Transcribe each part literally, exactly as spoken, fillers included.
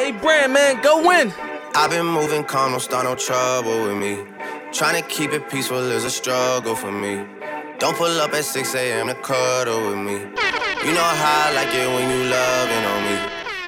Hey, Brand, man, go win. I've been moving calm, don't start no trouble with me. Trying to keep it peaceful is a struggle for me. Don't pull up at six a.m. to cuddle with me. You know how I like it when you loving on me.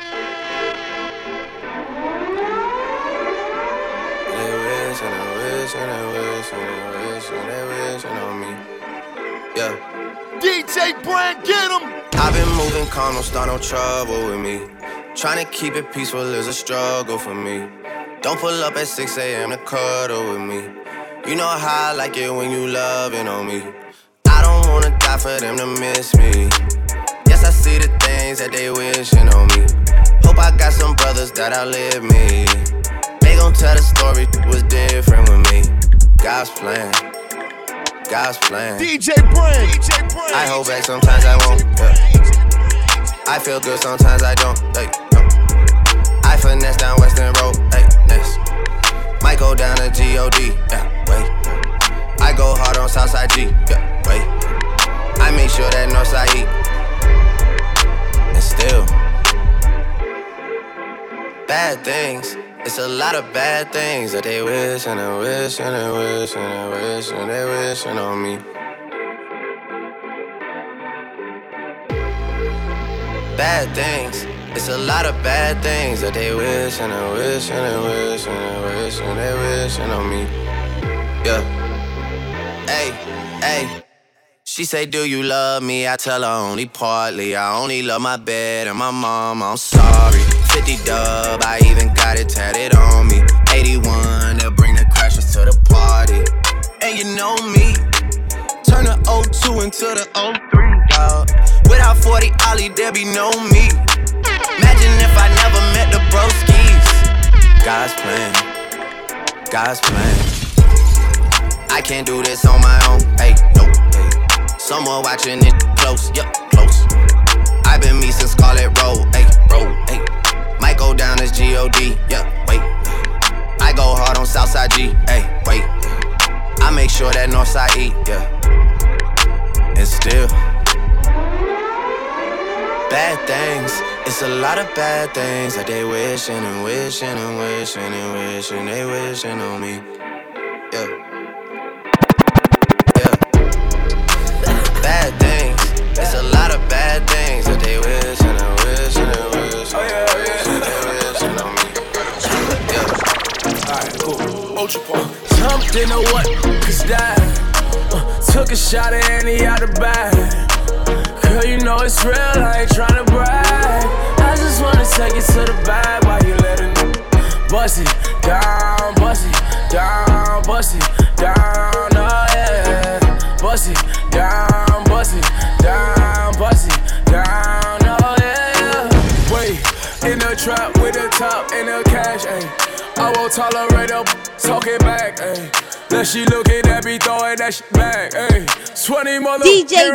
They wish and they wish and they wish and they wish and they wishing on me. Yeah. D J Brand, get him! I've been moving calm, don't start no trouble with me. Trying to keep it peaceful is a struggle for me. Don't pull up at six a.m. to cuddle with me. You know how I like it when you loving on me. I don't wanna die for them to miss me. Yes, I see the things that they wishing on me. Hope I got some brothers that outlive me. They gon' tell the story was different with me. God's plan, God's plan. D J Brand, D J Brand. I hold back sometimes I won't. Yeah. I feel good sometimes I don't. Hey, no. I finesse down Western Road. Hey, next. Might go down to G O D. Yeah, wait. I go hard on Southside G. Yeah, wait. I make sure that Northside eat. And still, bad things. It's a lot of bad things that they wish and they wish and they wish and they wish and they wishing on me. Bad things. It's a lot of bad things that they wish and they wish and they wish and they wish and they wishing on me. Yeah. Hey, hey. She say, do you love me? I tell her only partly. I only love my bed and my mom, I'm sorry. fifty dub, I even got it tatted on me. eighty-one, they'll bring the crashers to the party. And you know me, turn the oh two into the oh three, dog. Without forty Ollie, there be no me. Imagine if I never met the broskies. God's plan, God's plan. I can't do this on my own, hey, nope, hey. Someone watching it close, yup, close. I've been me since Scarlet Road, hey, road, hey. Might go down as G O D, yup, wait. I go hard on Southside G, hey, wait. I make sure that Northside eat, yeah. And still, bad things. It's a lot of bad things that they wishing and wishing and wishing and wishing they wishing on me. Yeah. Yeah. Bad things. It's a lot of bad things that they wishing and wishing and wishing and wishing they wishing on me. Yeah. Alright, cool. Ultra Park. Jumped in a what? Cause died. Uh, took a shot at Annie out the bag. Girl, you know it's real, I ain't tryna brag. I just wanna take it to the bag while you let it bust it down, bust it down, bust it down, oh yeah. Bust it down, bust it down, bust it down, oh yeah. Wait, in the trap with the top and the cash, ayy. I won't tolerate her talking back, ayy. Now she looking at me throwing that shit back, ayy. twenty mother D J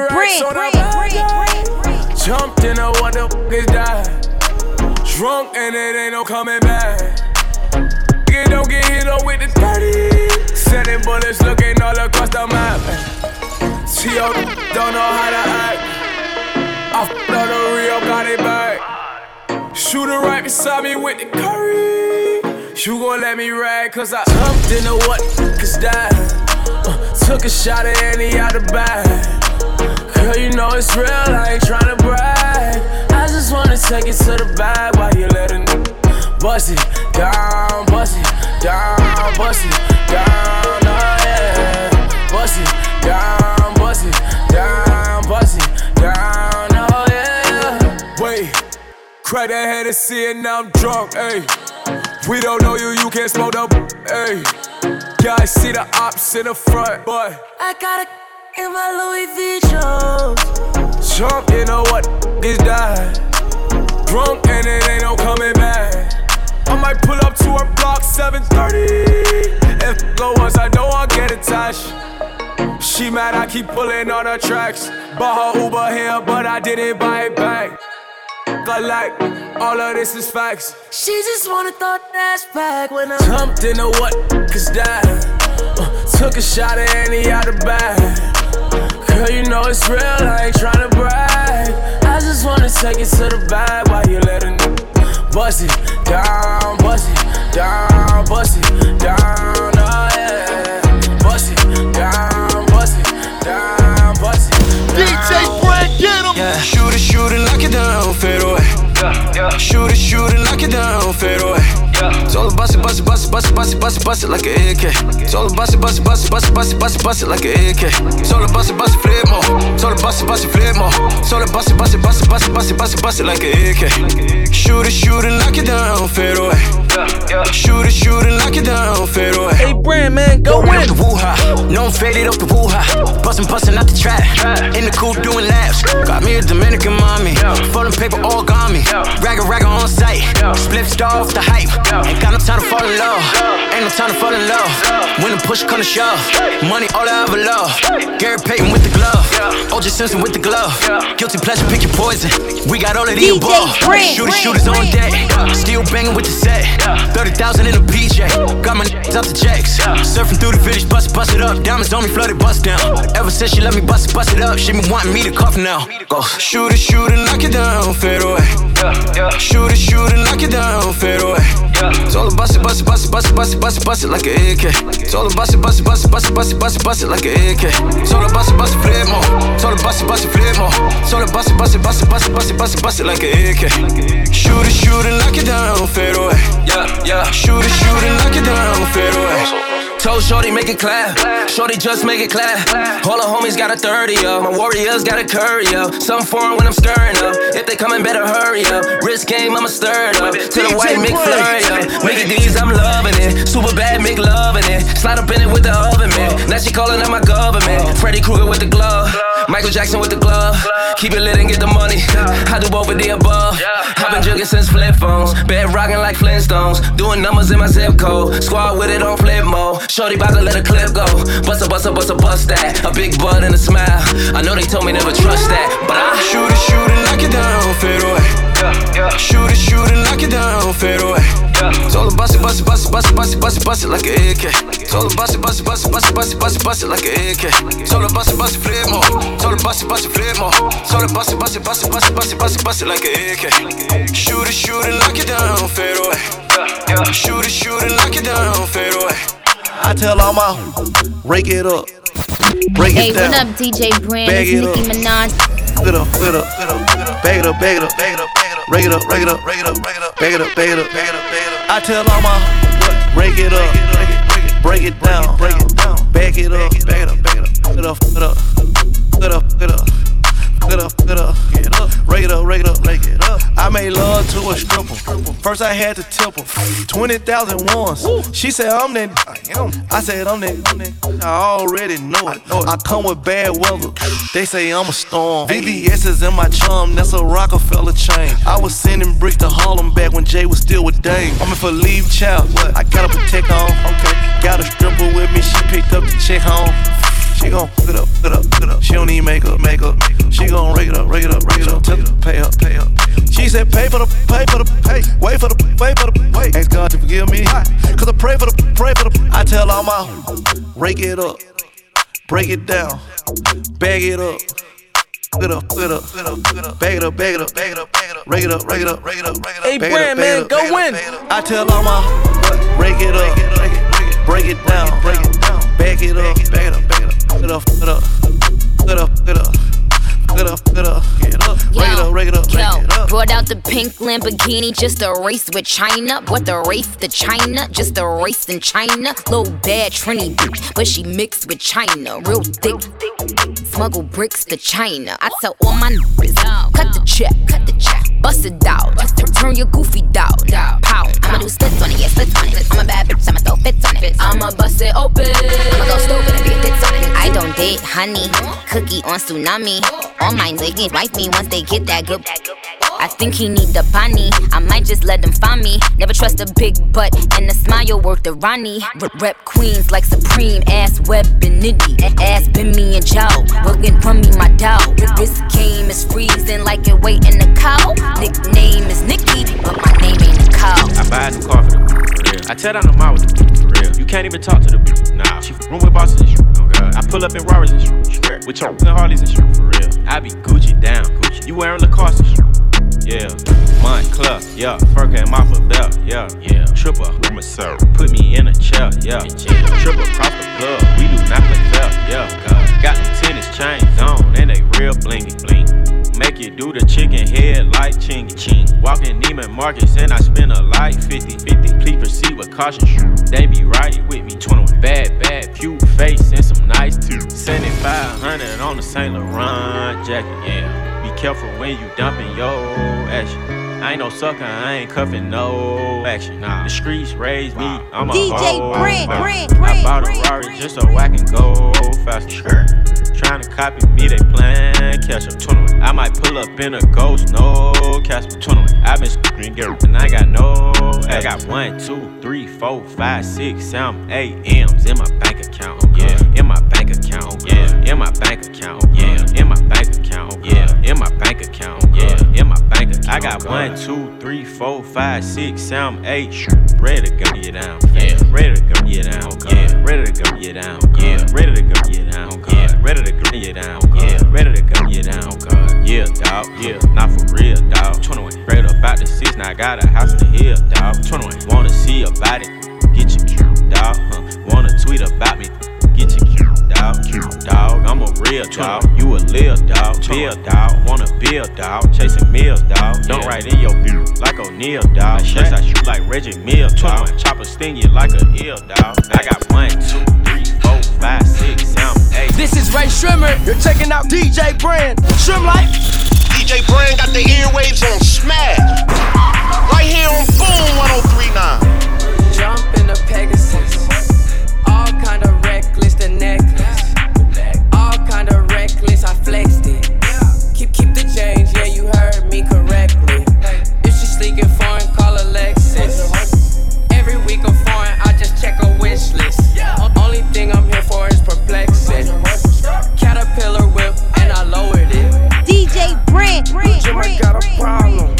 Brand, jumped in a what the f is that? Drunk and it ain't no coming back. You don't get hit up with the thirty. Sending bullets looking all across the map. T O don't know how to act. I f***ed on the Rio, got it back. Shooter right beside me with the curry. You gon' let me rag, cause I jumped in the what, cause that uh, took a shot at Annie out the bag. Girl, you know it's real, I ain't tryna brag. I just wanna take it to the bag while you let it bust it down, bust it down, bust it down, oh yeah. Bust it down, bust it down, bust it down, oh yeah. Wait, crack that head and see it, now I'm drunk, ayy. We don't know you, you can't smoke the ayy. Yeah, I see the ops in the front, but I got a in my Louis V shoes. Jump in a what is that? Drunk and it ain't no coming back. I might pull up to her block seven thirty. If go once, I know I'll get attached. She mad, I keep pulling on her tracks. Bought her Uber here, but I didn't buy it back. I like all of this is facts. She just wanna throw that back when I jumped in a what? Cause that uh, took a shot at Annie out the bag. Girl, you know it's real, I ain't tryna brag. I just wanna take it to the bag while you let it bust it down, bust it, down, bust it, down, oh yeah. Bust it, down, bust it, down, bust it. D J Brand, get him! Yeah. Shoot it, shoot it, knock it down, fade away. Yeah, yeah. Shoot it, shoot it, knock it down, fade away. Yeah. It's all about it, bust it, bust it, bust it, bust it, bust it, bust it like an A K. It's all about it, bust it, bust it, bust it, bust it, bust it, bust it like an A K. It's all about it, bust it, flip more. It's all about it, bust it, flip more. It's all about it, bust it, bust it, bust it, bust it, bust it, bust it like an A K. Shoot it, shoot it, knock it down, fade away. Yeah, yeah. Shoot it, shoot it, knock it down, fade away. Hey, Brand, man, go in. The woo-ha, no I'm faded off the woo-ha. Bustin', bustin' out the trap. In the coupe doing laps. Got me a Dominican mommy. Folding paper all got me. Ragga, ragga on sight. Split star off the hype. Ain't got no time to fall in love. Ain't no time to fall in love. When the push come to shove. Money all I ever love. Gary Payton with the glove. O J Simpson with the glove. Guilty pleasure, pick your poison. We got all of the above. Shooters, shooters on deck. Still banging with the set. thirty thousand in a P J. Got my n***s out the jacks. Surfing through the village, bust it, bust it up. Diamonds on me, flooded, bust down. Ever since she let me bust it, bust it up, she been wanting me to cough now. Go. Shoot it, shoot it, knock it down, fade away. Shoot it, shoot it, knock it down, fade away. It's all about it, bust it, bust it, bust it, bust it, bust it, bust it like an A K. It's all about it, bust it, bust it, bust it, bust it, bust it, bust it like an A K. It's all about it, bust it, flip more. It's all about it, bust it, flip more. It's all about it, bust it, bust it, bust it, bust it, bust it, bust it like an A K. Shoot it, shoot it, knock it down, fade away. Yeah, yeah. Shoot it, shoot it, knock it down, fade away. Told Shorty make it clap, Shorty just make it clap. All her homies got a thirty up, my warriors got a curry up. Something foreign when I'm stirring up. If they coming, better hurry up. Wrist game, I'ma stir it up. To the white McFlurry up. Mickey D's, I'm loving it. Super bad, Mick loving it. Slide up in it with the oven man. Now she calling out my government. Freddy Krueger with the glove, Michael Jackson with the glove. Keep it lit and get the money. I do both of the above. I've been jugging since flip phones. Bed rocking like Flintstones. Doing numbers in my zip code. Squad with it on flip mode. Shorty bout to let a clip go. Bust a, bust a, bust a, bust that. A big butt and a smile. I know they told me never trust that, but I shoot it, shoot it, knock it down, fade away. Shoot it, shoot it, knock it down, fade away. It's all about it, bust it, bust it, bust it, bust it, bust it, bust it like an A K. It's all about it, bust it, bust it, bust it, bust it, bust it, bust it like an A K. It's all about it, bust it, flip more. It's all about it, bust it, flip more. It's all about it, bust it, bust it, bust it, bust it, bust it, bust it like an A K. Shoot it, shoot it, knock it down, fade away. Shoot it, shoot it, knock it down, fade away. I tell all my rake it up, break hey, it down. Hey, what up, D J Brand? Bag it's it Nicki up. Minaj. Get up, get up, get up, bag it up, bag it up, bag it up, rake it up, rake it up, rake it up, bag it up, bag it up, bag it up, bag it up, bag it up. I tell all my rake it up, break it down, break it down, bag it up, bag it up, bag it up, get up, get up, get up, get up. Get up, get up, get up, rake it up, rake it up, rake it up. I made love to a stripper. First I had to tip her twenty thousand once. She said I'm that. I said I'm that. I already know it. I come with bad weather. They say I'm a storm. V V S is in my chum. That's a Rockefeller chain. I was sending bricks to Harlem back when Jay was still with Dame. I'm in for leave child. I gotta protect on. Okay. Got a stripper with me. She picked up the check home. She gon' get up, get up, get up. She don't need makeup, makeup. She gon' rake it up, rake it up, rake it up. Tell her to pay up, pay up. She said pay for the, pay for the, pay. Wait for the, wait for the, wait. Ask God to forgive me, cause I pray for the, pray for the. I tell all my rake it up, break it down, bag it up. Get up, get up, get up, get up. Bag it up, bag it up, bag it up, bag it up. Rake it up, rake it up, rake it up, rake it up. Hey, Brand, man, go win. I tell all my rake it up, break it down, break it down, bag it up, bag it up, bag it up. Get up, get up, get up, get up, get up, get up, get up, rake it up, rake it up, rake it up. Brought out the pink Lamborghini just to race with China. What the race to China? Just a race in China. Little bad Trini bitch, but she mixed with China. Real thick, smuggle bricks to China. I tell all my niggas, cut the check, cut the check, bust it out, turn your goofy down, pow. I'ma do splits on it, yeah, splits on it. I'm a bad bitch, I'ma throw fits on it. I'ma bust it open, I'ma go stupid and be a fits on it. I don't date honey, cookie on tsunami. All my niggas wife me once they get that good. I think he need the bunny. I might just let them find me. Never trust a big butt and a smile worth the Ronnie. Rep queens like Supreme, ass web and nitty. Ass been me and Joe, working from me my dog. This game is freezing like it wait in the cow. Nickname is Nikki, but my name ain't a cow. I buy some coffee, for real. I tell down the mile with the for real. You can't even talk to the bitch, nah. She room with bosses and shit, oh God. I pull up in Rarers and shit, with your and Harleys and shit, for real. I be Gucci down, Gucci. You wearing Lacoste and shit. yeah. Montclair, yeah. Fur came off a belt, yeah, yeah. Triple with myself, put me in a chair, yeah. Triple across the club, we do not play fair, yeah. Got them tennis chains on, and they real blingy, bling. Make you do the chicken head like chingy, ching. Walking Neiman Marcus and I spend a like fifty, fifty. Please proceed with caution, they be riding with me. twenty-one bad, bad, cute face and some nice teeth. seventy-five hundred on the Saint Laurent jacket, yeah. Be careful when you dumping your action. I ain't no sucker, I ain't cuffing no action. Nah, the streets raised me, I'm a D J hoe. Brent, Brent, I Brent, bought a Brent, Rari Brent. just so I can go faster. Trying to copy me, they plan catch up. twenty-one. I might pull up in a ghost, no Casper. twenty-one. I been screaming, and I got no. I got one, two, three, four, five, six, seven, eight M's in my bank account. Yeah, in my bank account. Yeah, in my bank account. Yeah, in my bank account. Yeah, in my bank account. Yeah, in my bank account. I got one, two, three, four, five, six, seven, eight. Ready to gun you down. Yeah, ready to gun you down. Yeah, ready to gun you down. Yeah, ready to gun you down. Yeah, ready to gun you down. Yeah, ready to gun you down. Yeah, dawg. Yeah, not for real, dawg. twenty-one. Straight up out the six, now I got a house in the hill, dawg. twenty-one. Wanna see about it? Get you cute, dawg. Huh. Wanna tweet about me? Get you cute, dawg. Cute, dawg. I'm a real dawg. You a lil dawg. Bill, dawg. Wanna build, dawg. Chasing meals, dawg. Don't write in your bill like O'Neal, dawg. Shots I shoot like Reggie Mills, dawg. Chopper sting you like a eel, dawg. I got one, two, three, four, five, six, seven, eight. This is Ray Shrimmer. You're checking out D J Brand. Shrimp Life. D J Brand got the airwaves on smash. Right here on Boom one oh three nine. Jump in the Pegasus. All kind of reckless, the necklace. All kind of reckless, I flexed it. Keep keep the change, yeah, you heard me correctly. If she sleek and foreign, call her Lexus. Every week of foreign, I just check a wish list. Only thing I'm here for is perplexing. Caterpillar whip, and I lowered it. D J Brent, Brent, Jim, I Brent, got a Brent, problem.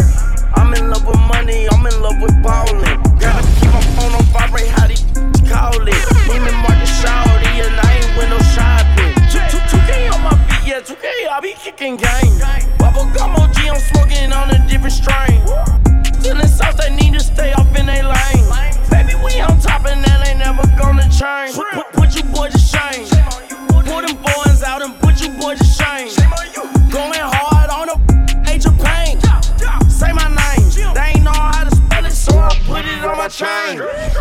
I'm in love with money, I'm in love with ballin'. Gotta keep my phone on vibrate, how they call it. Neiman Marcus shawty, and I ain't with no shopping. two K on my feet, yeah, two K, I be kicking game. Bubble gum O G, I'm smoking on a different strain. Feeling sauce, they need to stay up in their lane. Baby, we on top, and that ain't never gonna change. Put, put you boys to shame. Pull them boys out and put you boys to shame. Going hard on a age of pain. Say my name, they ain't know how to spell it, so I put it on my chain.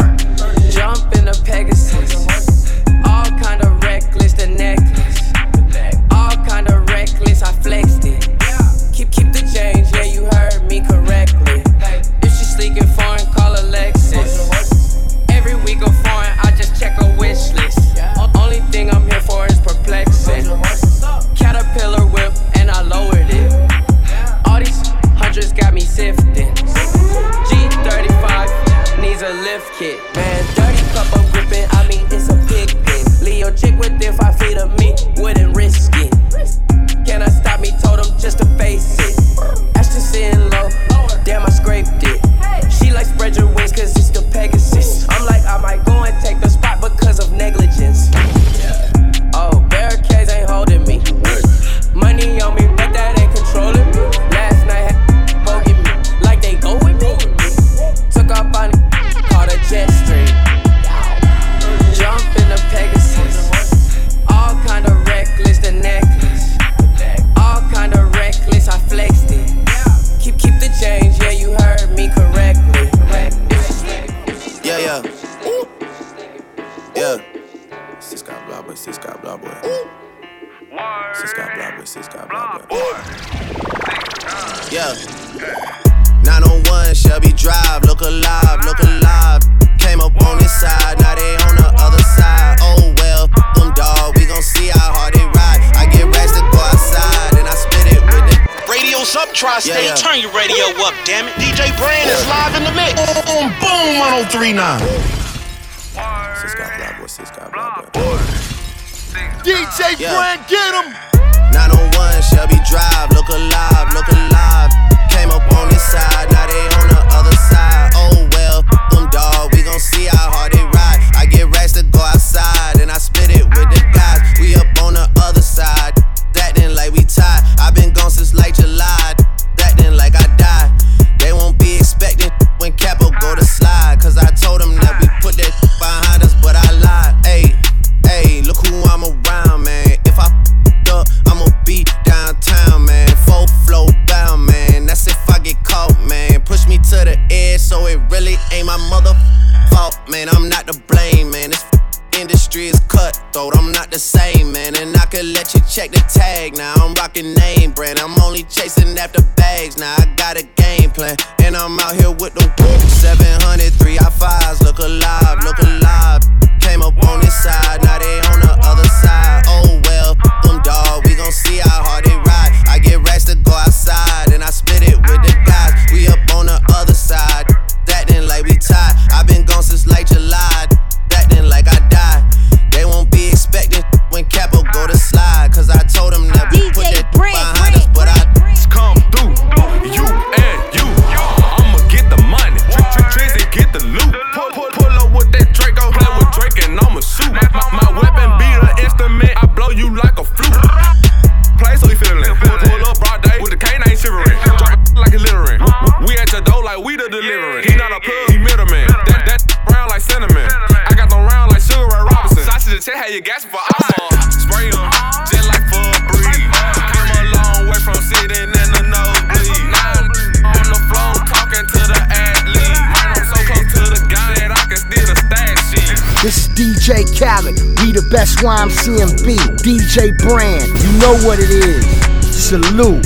Jump in the Pegasus. All kind of reckless, the necklace. All kind of reckless, I flexed it. Keep keep the change, yeah, you heard me correctly. If she sleek and foreign, call her Lexus. Every week of foreign, I just check a wish list. Only thing I'm here for is perplexing. Caterpillar whip, and I lowered it. All these hundreds got me sifting. G thirty-five needs a lift kit. Man, dirty cup of gripping, I mean, it's a pig pen. Leo chick within five feet of me, wouldn't risk it. Can I stop me? Told him just to face it. Ashton sitting low, damn, I scraped it. She like spread your wings, cause it's the Pegasus. I'm like, I might go and take the spot because of negligence. Oh, barricades ain't holding me. Money on me, but that ain't controlling me. Last night had bogey me, like they go with me. Took off on it, caught a jet stream. Jump in the Pegasus. All kind of reckless, the necklace. All kind of reckless, I flexed it. Keep keep the change, yeah, you heard me correctly. Yeah, yeah. Yeah. Sis got blah boy, sis got blah boy. Sis got blah boy, sis got blah boy. Yeah. nine oh one Shelby Drive, look alive, look alive. Came up on this side, now they on the other side. Oh well, f them dawg, we gon' see how hard they ride. I get rest to go outside, and I split it with the Radio's up, Tri-State. Yeah, yeah. Turn your radio up, damn it. D J Brand is live in the mix on Boom one oh three nine. sis got blah boy, sis got blah boy. D J Yeah. Brand, get him. nine oh one Shelby Drive, look alive, look alive. Came up on this side, now they on the other side. Oh well, f them dawg, we gon' see how hard they ride. I get racks to go outside, and I split it with the guys. We up on the other side, acting like we tied. I been gone since late July, acting like I is cutthroat, I'm not the same, man. And I could let you check the tag now. I'm rocking name brand, I'm only chasing after bags. Now I got a game plan, and I'm out here with the whoop. seven hundred, three I fives, look alive, look alive. Came up on this side, now they on the other side. Oh well, f them dawg, we gon' see how hard they ride. I get racks to go outside, and I split it with the guys. We up on the other side, acting like we tied. I been gone since like July, acting like I died. They won't be expecting when Capo go to slide, cause I told them that we put that behind us, but I come through, you and you. I'ma get the money, Trizzy get the loot. Pull, pull, pull up with that Draco, play with Drake and I'ma shoot. My, my weapon be the instrument, I blow you like a flute. Play so he feelin', pull, pull up broad day with the canine shivering. Drop like a littering. We at your door like we the delivering. He not a plug, he middleman. That that round like cinnamon. I got them round like Sugar Ray Robinson. Sausage to check how you gas for Alma. Spray em, just like for a breeze. Came a long way from sitting in the nosebleed. Now I'm on the floor talking to the athlete. Man, I'm so close to the guy that I can steal the stash sheet. This is D J Khaled, we the best Y M C M B. D J Brand, you know what it is. Salute.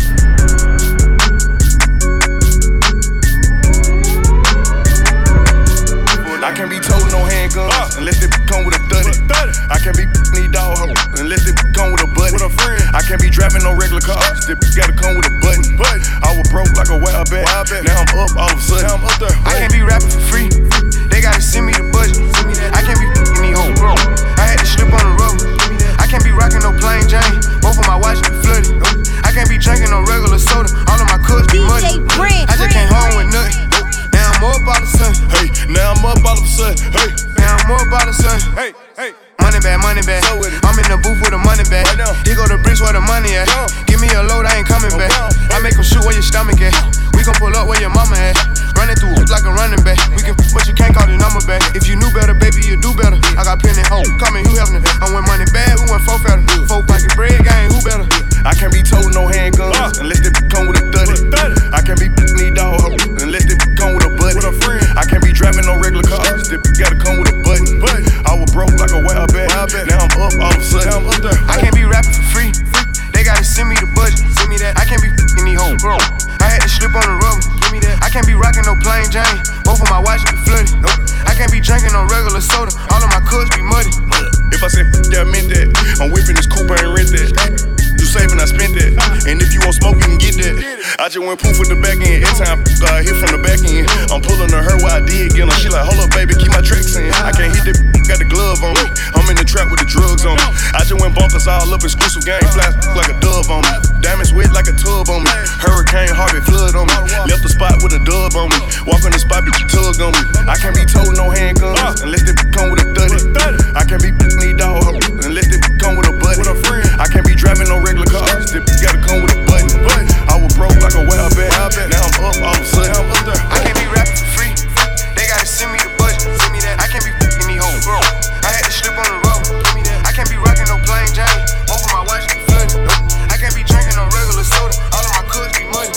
I can't be told no handguns uh, unless they come with a thirty. I can't be these dog hoes unless they come with a button. I can't be driving no regular cars. They gotta come with a button. I was broke like a wild bat. Now I'm up all of a sudden. I'm up there. I can't be rapping for free. They gotta send me the budget. I can't be f***ing these hoes. I had to slip on the road. I can't be rocking no plain Jane. Both of my watches be flooded. I can't be drinking no regular soda. All of my cups be muddy. I just came home with nothing. Now I'm up all of a sudden. Hey, now I'm up all of a sudden. Hey, now I'm up all of a sudden. Hey, hey. Money bag, money bag. So I'm in the booth with a money bag. Right now. Here go the bricks where the money at. Go. Give me a load, I ain't coming Go back. down. I make them shoot where your stomach at. We gon' pull up where your mama at. Running through like a running back. We can f, but you can't call the number back. If you knew better, baby, you do better. I got plenty home, coming, who having it? I went money bad, we went four fatter. Four pocket bread, gang, who better? I can't be told no handguns uh, unless they come with a thirty. I can't be these dog hoes unless they come with a buddy. I can't be driving no regular cars. They gotta come with a button. I was broke like a wild bat. Now I'm up all of a sudden. I'm up there. I can't be rapping for free. They gotta send me the budget. Send me that. I can't be f***ing these hoes. I had to slip on the rubber. Give me that. I can't be rocking no plain Jane. Both of my watches be flooded. Nope. I can't be drinking no regular soda. All of my cups be muddy. If I say f***, yeah, I meant that. I'm whipping this coupe and rent that. You saving, I spent that. And if you want smoke, you can get that. I just went poof with the back end. Every time I hit from the back end, I'm pulling to her while I did get her. She like, hold up, baby, keep my tracks in. I can't hit that, got the glove on me. I'm in the trap with the drugs on me. I just went bonkers all up, exclusive game, fly like a dove on me. Diamonds wet like a tub on me. Hurricane Harvey flood on me. Left the spot with a dub on me. Walk on the spot, bitch, tug on me. I can't be told no handguns unless they come with a thirty. I can't be these dog hoes unless they come with a buddy. I can't be driving no regular cars. They gotta come with a button. I was broke like a wild bat. Now I'm up all of a sudden. I'm up there. I can't be rapping for free. They gotta send me the budget. Send me that. I can't be f***ing these hoes. I had to slip on the road. Give me that. I can't be rocking no plain Jane. Both of my watches be flooded. I can't be drinking no regular soda. All of my cups be muddy.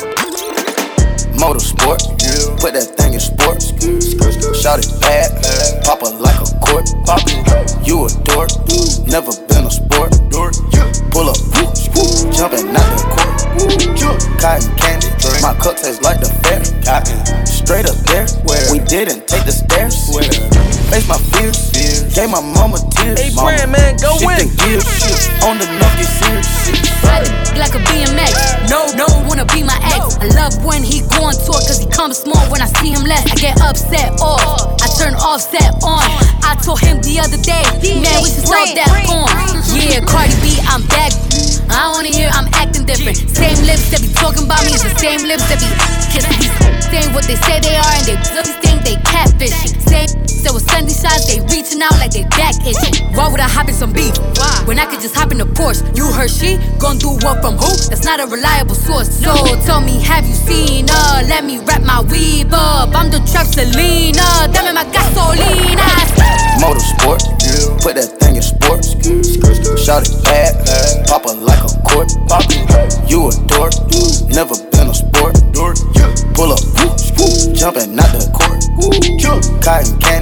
Motorsport, yeah. Put that thing in sports. Shout it bad, pop it like a court. You a dork, never been a sport. Pull up, jumping out the court. Cotton candy, my cup tastes like the fair. Straight up there, we didn't take the stairs. Face my fears, gave my mama tears. Hey, Brand, man, go win. On the nucky serious. Ride the like a B M X. No, no, wanna be my ex. I love when he go on tour, cause he comes small. When I see him less, I get upset off. I turn offset on. I told him the other day, man, we should sell that porn. Yeah, Cardi B, I'm back. I wanna hear I'm acting different. Same lips that be talking about me is the same lips that be kissing these. Saying what they say they are and they just think they catfishing. Same that was sending shots, they reaching out like they back itching. Why would I hop in some beef? When I could just hop in a Porsche. You heard she gon' do what from who? That's not a reliable source. So tell me, have you seen her? Let me wrap my weave up. I'm the trap Selena. Dame my gasolina. Motorsport, yeah. Put that thing in sports. Shout it bad, pop it like a court. You a dork, never been a sport. Pull up, jumping out the court. Cotton candy,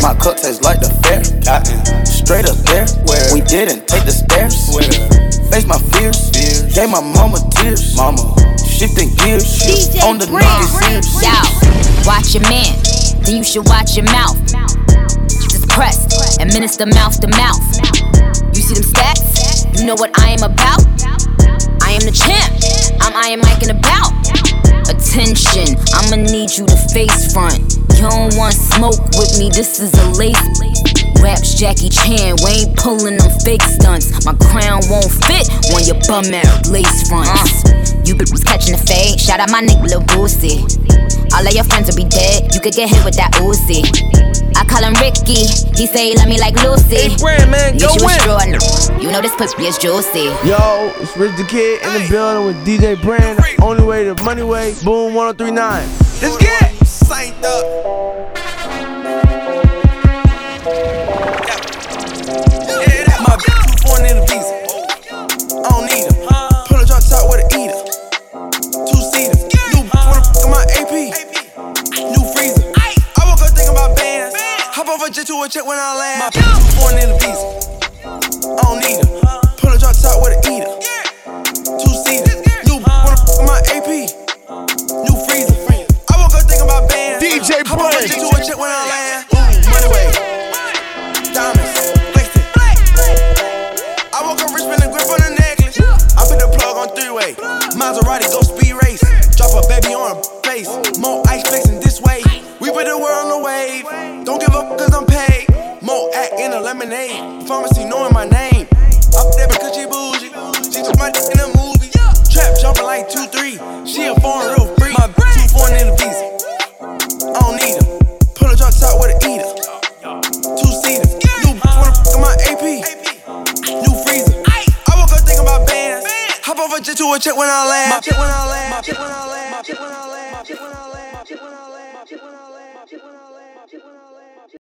My cup tastes like the fair. Cotton. Straight up there. Where? We didn't take the stairs. Where? Face my fears. fears. Gave my mama tears. Mama. Shifting gears. Shift on the niggas ears. Yo, watch your man. Then you should watch your mouth. Just press. Administer mouth to mouth. You see them stats? You know what I am about? I am the champ. I'm Iron Mike and about. Attention, I'ma need you to face front. You don't want smoke with me, this is a lace. Raps Jackie Chan, we ain't pulling them fake stunts. My crown won't fit when your bum out lace fronts. uh, You was catching the fade, shout out my nigga Lil Boosie. All of your friends will be dead, you could get hit with that Uzi. I call him Ricky, he say he love me like Lucy. Hey, Brand, man, go win. You know this pussy is juicy. Yo, it's Rich the Kid in the building with D J Brand. Only way to Money Way, Boom one oh three nine. Let's get it. Saint up. My bitch too foreign in the visa. I don't need her. Pull a drop top with an eater. Two seater. New bitch wanna fuck my A P. New freezer. I woke up thinking about bands. Hop off a jet to a check when I land. My bitch too foreign in the visa. I don't need her. Pull a drop top with an eater. Two seater. New bitch wanna fuck my A P. New freezer. I woke up thinking about bands. D J Hop off a Brand. jet to a check when I land. Ooh, money way. Diamonds. I woke up rich, spin a grip on a necklace. I put the plug on three-way. Maserati, go speed race. Drop a baby on her face. More ice flexing this way. We put the world on the wave. Don't give up cause I'm paid. More act in a lemonade. Pharmacy knowing my name. Up there because she bougie. She took my dick in a movie. Trap jumping like two three. She a foreign real free. My bitch too foreign in the visa. I don't need her. Pull a drop top with an eater. Two seater. New bitch wanna fuck my A P. New freezer. I woke up thinking about bands. Hop off a jet to a check when I land. My check when I land. My check when I land.